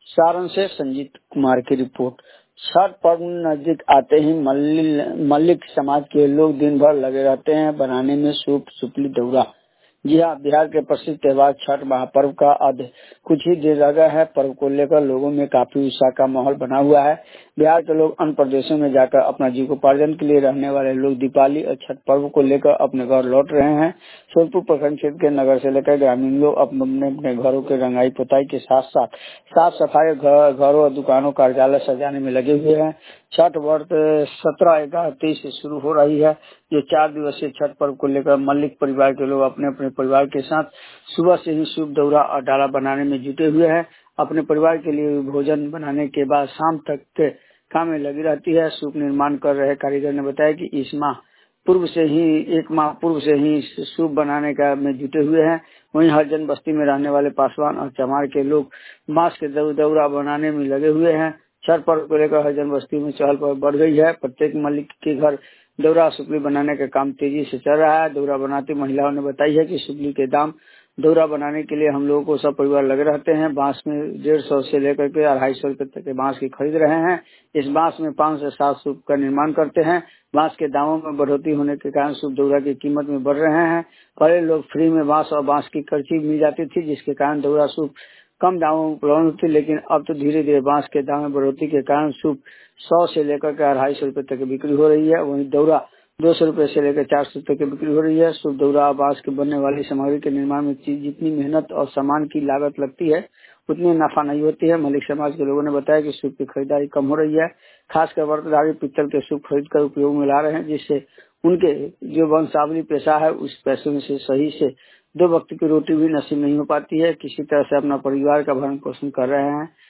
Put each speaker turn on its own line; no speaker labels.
सारण से संजीत कुमार की रिपोर्ट। छठ पर्व नजदीक आते ही मल्लिक समाज के लोग दिन भर लगे रहते हैं बनाने में सूप, सुपली, दौरा। जी हाँ, बिहार के प्रसिद्ध त्योहार छठ महापर्व का अब कुछ ही देर लगा है। पर्व को लेकर लोगों में काफी उत्साह का माहौल बना हुआ है। बिहार के लोग अन्य प्रदेशों में जाकर अपना जीविकोपार्जन के लिए रहने वाले लोग दीपावली और छठ पर्व को लेकर अपने घर लौट रहे हैं। सोनपुर प्रखंड क्षेत्र के नगर से लेकर ग्रामीण लोग अपने घरों के रंगाई पुताई के साथ साथ साफ सफाई, घरों और दुकानों, कार्यालय सजाने में लगे हुए हैं। छठ व्रत 17/11/23 से शुरू हो रही है। ये 4 दिवसीय छठ पर्व को लेकर मल्लिक परिवार के लोग अपने अपने परिवार के साथ सुबह से ही सूप, दौरा और डाला बनाने में जुटे हुए हैं। अपने परिवार के लिए भोजन बनाने के बाद शाम तक के काम में लगी रहती है। सूप निर्माण कर रहे कारीगर ने बताया कि एक माह पूर्व से ही सूप बनाने का में जुटे हुए हैं। वहीं हरिजन बस्ती में रहने वाले पासवान और चमार के लोग बांस के दौरा बनाने में लगे हुए हैं। छठ पर्व को लेकर हरिजन बस्ती में चहल पहल बढ़ गई है। प्रत्येक मल्लिक के घर दौरा, सुपली बनाने का काम तेजी से चल रहा है। दौरा बनाती महिलाओं ने बताई है कि सुपली के दाम दौरा बनाने के लिए हम लोगों को सब परिवार लगे रहते हैं। बांस में 150 से लेकर के 250 रुपए तक के बांस की खरीद रहे हैं। इस बांस में 5 से 7 सूप का निर्माण करते हैं। बांस के दामों में बढ़ोतरी होने के कारण सूप, दौरा की कीमत में बढ़ रहे हैं। पहले लोग फ्री में बांस और बांस की करची मिल जाती थी, जिसके कारण दौरा, सूप कम दामों में उपलब्ध होती, लेकिन अब तो धीरे धीरे बांस के दाम में बढ़ोतरी के कारण सूप 100 से लेकर के 250 रुपए तक की बिक्री हो रही है। वहीं दौरा 200 रुपए से लेकर 400 तक की बिक्री हो रही है। सूप, दौरा, बांस के बनने वाली सामग्री के निर्माण में जितनी मेहनत और सामान की लागत लगती है, उतनी नफा नहीं होती है। मलिक समाज के लोगों ने बताया कि सूप की खरीदारी कम हो रही है। खासकर व्रतधारी पीतल के सूप खरीद कर उपयोग में ला रहे हैं, जिससे उनके जो वंशावली पेशा है उस पैसे में से सही से 2 वक्त की रोटी भी नसीब नहीं हो पाती है। किसी तरह से अपना परिवार का भरण पोषण कर रहे हैं।